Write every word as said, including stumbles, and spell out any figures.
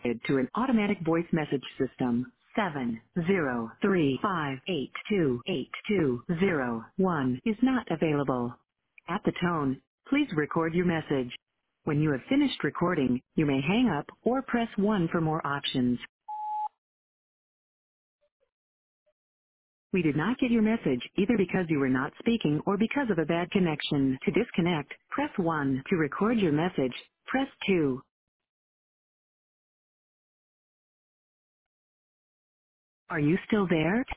to an automatic voice message system. seven zero three five eight two eight two zero one is not available. At the tone, please record your message. When you have finished recording, you may hang up or press one for more options. We did not get your message either because you were not speaking or because of a bad connection. To disconnect, press one. To record your message, press two. Are you still there?